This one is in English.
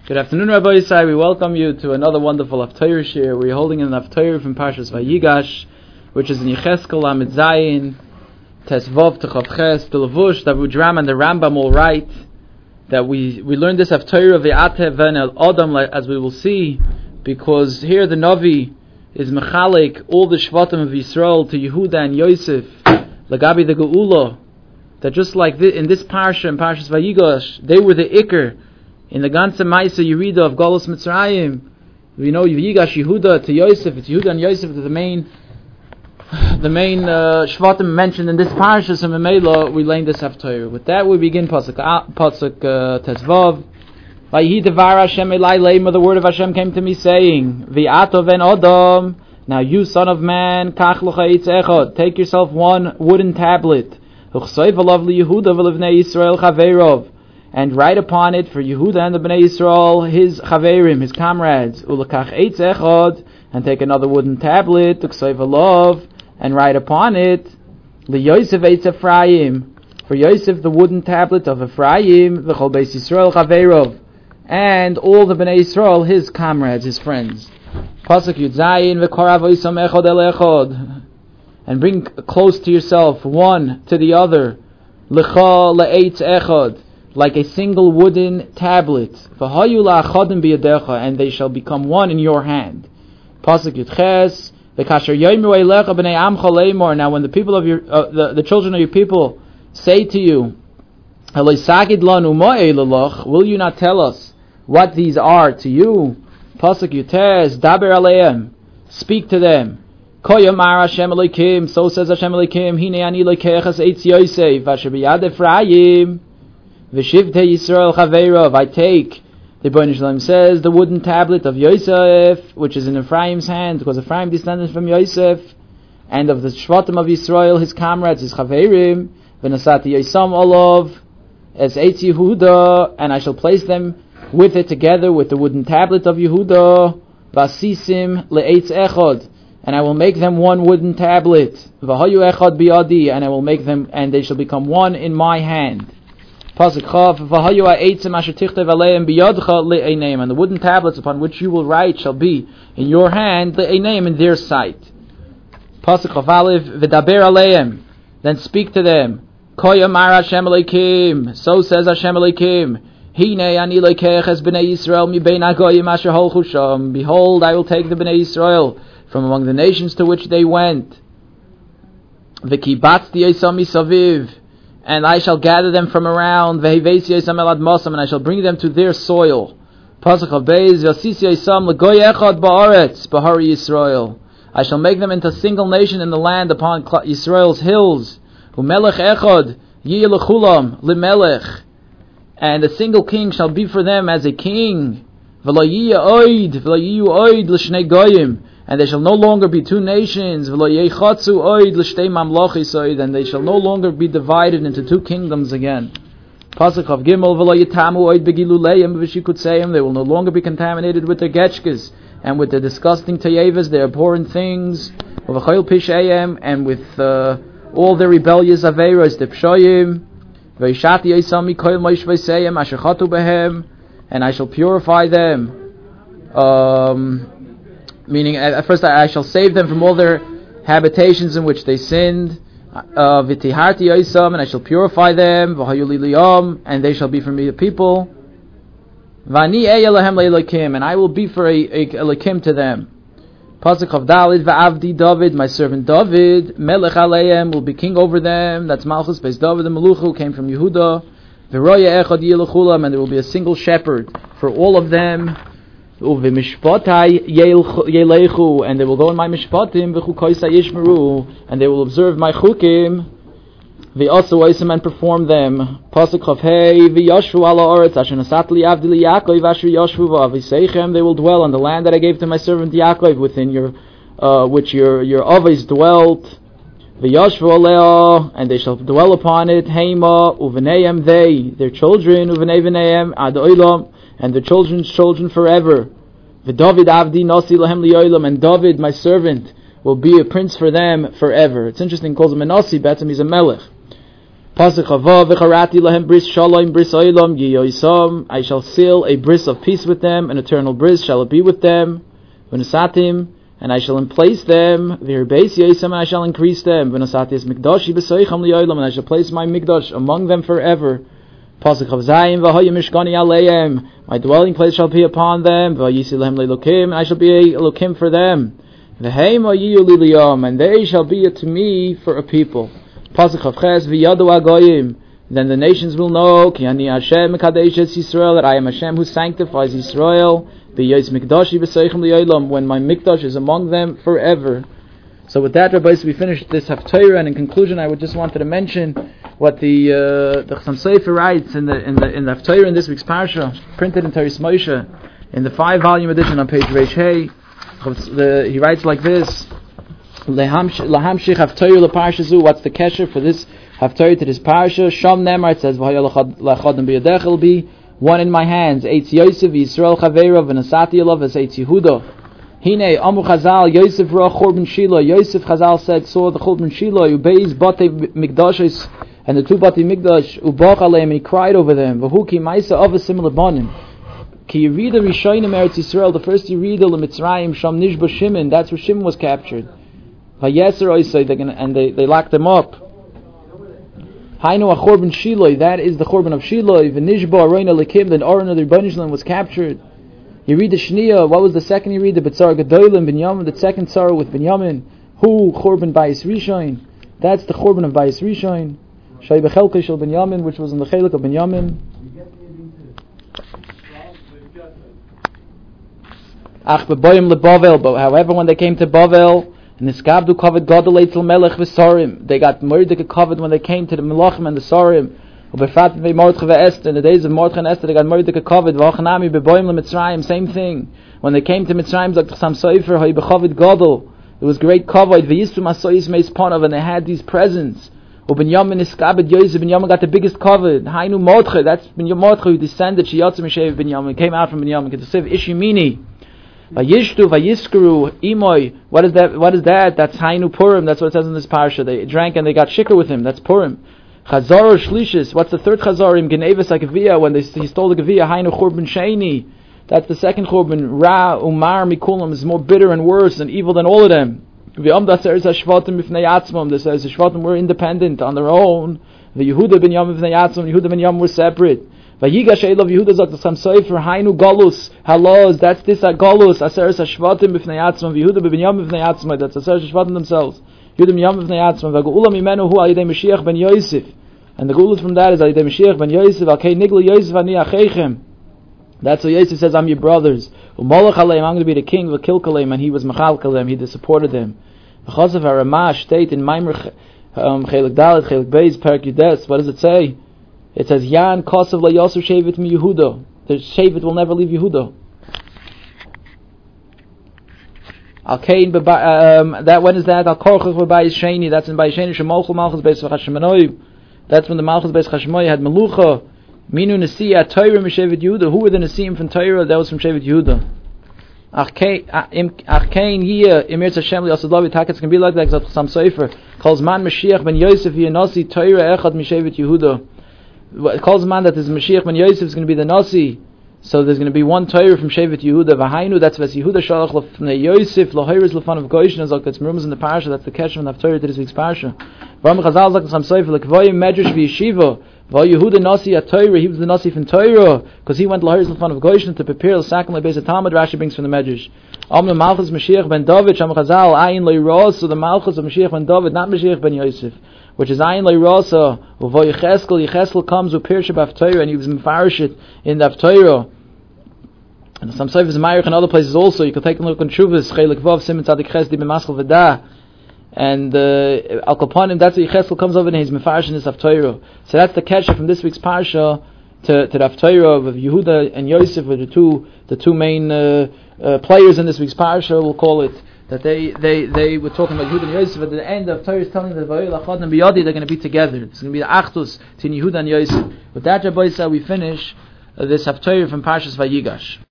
Good afternoon, Rabbi Yisai. We welcome you to another wonderful Haftarah Shir. We're holding an Haftarah from Parshas Vayigash, which is in Yecheskel Lamed Zayin, Tesvav Techav Ches, the Levush, the Rudram, and the Rambam all write that we learned this Haftarah of the Atev Ven El Adam, as we will see, because here the Navi is Mechalek all the Shvatim of Yisrael to Yehuda and Yosef, Lagabi the Geula, that just like in this Parsha, in Parshas Vayigash, they were the Iker. In the ganze Maisa Yerida of Galus Mitzrayim, we know Yigash Yehuda to Yosef. It's Yehuda and Yosef to the main Shvatim mentioned in this parsha. So Memela, we learn this Haftarah. With that, we begin pasuk Tezvav. Vayihi devar Hashem elai leima. The word of Hashem came to me, saying, V'ato ven Adam. Now you, son of man, kach locha eitz echad. Take yourself one wooden tablet. Uchsoiv alav liYehuda v'levnei Yisrael chaveirov. And write upon it for Yehuda and the Bnei Yisrael, his chaverim, his comrades. Ulakach eitz echad, and take another wooden tablet, uksayv alav, and write upon it, LeYosef eitz Ephraim, for Yosef the wooden tablet of Ephraim, v'chol beis Yisrael chaverov, and all the Bnei Yisrael, his comrades, his friends. Pasuk Yud Zayin, v'korav oisam echad el echad, and bring close to yourself one to the other, lecha le'eitz echad, like a single wooden tablet, and they shall become one in your hand. Pasuk Yudches, now when the people of your the children of your people say to you, will you not tell us what these are to you? Pasuk Yudches, daber aleim, speak to them. So says Hashem Elokim, hine ani lekeches eitz Yosef, asher biyad Ephraim. V'shivtei Yisrael chaveirov, I take, the Bnei Shalom says, the wooden tablet of Yosef, which is in Ephraim's hand, because Ephraim descended from Yosef, and of the Shvatim of Yisrael, his comrades, his chaveirim, v'nasati Yosam olav, as eitz Yehuda, and I shall place them with it together with the wooden tablet of Yehuda, v'asisim le'eitz echad, and I will make them one wooden tablet, v'hayu echad bi'adi, and I will make them, and they shall become one in my hand. Pasuk Chav, v'hayu ha'eitzim asher tichtev aleim biyadcha le'eineim, and the wooden tablets upon which you will write shall be in your hand le'eineim, in their sight. Pasuk Chav Aleph, v'daber aleim, then speak to them. Ko yamar Hashem Elokim, so says Hashem Elokim, hine ani lekeches b'nei Yisrael mibein hagoyim asher holchu sham. Behold, I will take the b'nei Yisrael from among the nations to which they went. V'kibatzti esam misaviv, and I shall gather them from around, and I shall bring them to their soil. Pasuk Beis, I shall make them into a single nation in the land upon Yisrael's hills. And a single king shall be for them as a king. And they shall no longer be two nations, and they shall no longer be divided into two kingdoms again. Pasuk of Gimel, they will no longer be contaminated with their getchkas, and with their disgusting tayevas, their abhorrent things, and with all their rebellious averas, the pshoyim, and I shall purify them. Meaning, at first I shall save them from all their habitations in which they sinned. V'tiharti Yosam, and I shall purify them. V'hayu li liyom, and they shall be for me a people. V'ani eyelahem le'elakim, and I will be for a elakim to them. Pasuk of Dalid, v'avdi David, my servant David, melech aleim, will be king over them. That's Malchus Beis David the Meluch, who came from Yehuda. V'roya echad yilechulam, and there will be a single shepherd for all of them. And they will go in my mishpatim, and they will observe my chukim, and perform them. Pasuk Chav Hei, they will dwell on the land that I gave to my servant Yaakov, within which your avos dwelt. And they shall dwell upon it. Heima uveneim, their children, uvenei veneim ad olam, and the children's children forever. V'David avdi nasi lahem liyolam, and David, my servant, will be a prince for them forever. It's interesting, he calls him a nasi, but he's a melech. Pasuk Chava v'charati lahem bris shalom bris olam yiyoisam. I shall seal a bris of peace with them, an eternal bris shall it be with them. V'nasatim, and I shall emplace them. V'herbeis yoisam, and I shall increase them. V'nasatis mikdashi b'soicham liyolam, and I shall place my mikdash among them forever. Pasuk Chavzayim v'hoya mishkani aleim. My dwelling place shall be upon them. V'yisi lehem le'elokim, and I shall be a elokim for them. V'heima yiyu liliyam, and they shall be to me for a people. Pasuk Chavches v'yadu agoyim. Then the nations will know ki ani Hashem mekadesh es Yisrael, that I am Hashem who sanctifies Israel. V'yis mikdashi b'seichem li'olam, when my mikdash is among them forever. So with that, Rabbi, we finished this Haftarah, and in conclusion, I would just wanted to mention what the Chassam Sofer writes in the Haftarah in this week's parsha, printed in Teres Moshe in the 5-volume edition on page Reish Hey. He writes like this: Lahamshich Haftarah leParsha. What's the kesher for this Haftarah to this parsha? Sham Nemar, it says V'haya lachadam b'yadech, will be one in my hands. Eitz Yosef Yisrael Chaveira v'nasati elav as Eitz Yehuda. Hine Amu Chazal Yosef Ra Chorban Shiloh. Yosef Chazal saw the Chorban Shiloh. Ubeis Batei Mikdashes, and the 2 Batei Mikdash Ubach Aleim, and he cried over them. V'huki Ma'isa of a similar bonim. Ki Yerida Rishonim Eretz Yisrael, the first Yerida LeMitzrayim Sham Nishba Shimon. That's where Shimon was captured. Vayeser Oisei, and they locked them up. Hainu Chorban Shiloh, that is the Chorban of Shiloh. V'Nishba Aroina Lekim, then Aron of the Rebbeinu Shalom was captured. You read the Shniya. What was the second you read? The B'tzar Gedolim Binyamin, the second tzar with Binyamin. Who Chorban Bayis Rishon? That's the Chorban of Bayis Rishon. Shai Bechelka Shel Binyamin, which was in the Chelik of Binyamin. Ach B'boyim LeBavel. But however, when they came to Bavel, Niskabdu covered Gadol Eitzel Melech V'Sarim. They got Mordechai covered when they came to the Melachim and the Sarim. In the days of Mordechai and Esther, they got Mordechai covered. Same thing. When they came to Mitzrayim, there was great kavod. And they had these presents. Binyamin got the biggest kavod. Hainu Mordechai, that's Mordechai who descended. Binyamin came out from Binyamin. Ishimini. Vayishtu, Vayiskuru, Imoy. What is that? That's Hainu Purim. That's what it says in this parsha. They drank and they got shikar with him. That's Purim. Chazar Shlishis. What's the third Chazarim? Genevas HaGeviyah, when he stole the Geviyah. Hainu Churban Sheni. That's the second Churban. Ra Umar Mikulam is more bitter and worse and evil than all of them. That says the Shvatim were independent on their own. The Yehuda ben Yam b'nei Yatzmam, Yehuda ben Yam were separate. Vayigash Elav Yehuda zok the Samsoifer Hainu Galus Halos. That's this Galus Aseres Hashvatim b'nei Yatzmam. Yehuda ben Yam b'nei Yatzmam. That's Aseres Hashvatim themselves. Yehuda ben Yam b'nei Yatzmam. V'Geula mimenu hu al Yidei Mashiach ben Yosef. And the Geula from that is al Yidei Mashiach ben Yosef. Al Kei Nigla Yosef ani Acheichem. That's what Yosef says. I'm your brothers. U'Malach Aleim. I'm going to be the king. V'Kilkalem, and he was Machal Kalem. He supported them. V'Chasav HaRamah state in Maimer Chelik Dalet Chelik Beis Perak Yudes. What does it say? It says, Yan Kosav La Yosef Shevet Mi Yehuda. The Shevet will never leave Yehuda. Al Kain, that when is that? Al Korchach Bayis Sheni. That's in Bayis Sheni. Shemolchel Malchus Beis Chashmonai. That's when the Malchus Beis Chashmonai had Melucha. Minu Nesiya Torah Mishevet Yehuda. Who were the Nesiyim from Torah? That was from Shevet Yehuda. Ach Kain here. Emir Tzashem Li Asadlavi Takets can be like that. Some Sefer calls man Mashiach ben Yosef Yenasi Torah Echad Mishevet Yehuda. It calls a man that is Mashiach ben Yosef is going to be the Nasi, so there's going to be one Torah from Shevet Yehuda. V'hainu, that's Ves Yehuda Shalach L'fnei Yosef L'hoyres L'fan of Goshen. As it's rumors in the parsha. That's the kesher of Torah to this week's parsha. V'am Chazal Zak L'cham Sefer L'kvoyim Medrash V'yeshiva. V'al Yehuda Nasi at Torah. He was the Nasi from Torah because he went L'hoyres L'fan of Goshen to prepare L'sakim L'beis Talmud. Rashi brings from the Medrash. Amna Malchus Mashiach ben David. Sham Chazal Ayin Le'Ros. So the Malchus of Mashiach ben David, not Mashiach ben Yosef, which is Ayin Le'Rosa. Uvo Yecheskel comes with Pirsha B'Avtoira, and he was Mefarshit in the Avtoira. And some Seifers in Mayach and other places also. You can take a look on Shuvas, Chelik Vav, Simon Tzadik Chesdi B'Maschel V'dah. And Al Kapanim, that's what Yecheskel comes over and he's Mefarshit in this Avtoira. So that's the kesher from this week's Parsha to the Avtoira of Yehuda and Yosef, were the two main players in this week's Parsha, we'll call it. That they were talking about Yehuda and Yosef. At the end of Torah is telling them that they're going to be together. It's going to be the Achdus between Yehuda and Yosef. With that, Rabbi, we finish this Haftarah from Parshas Vayigash.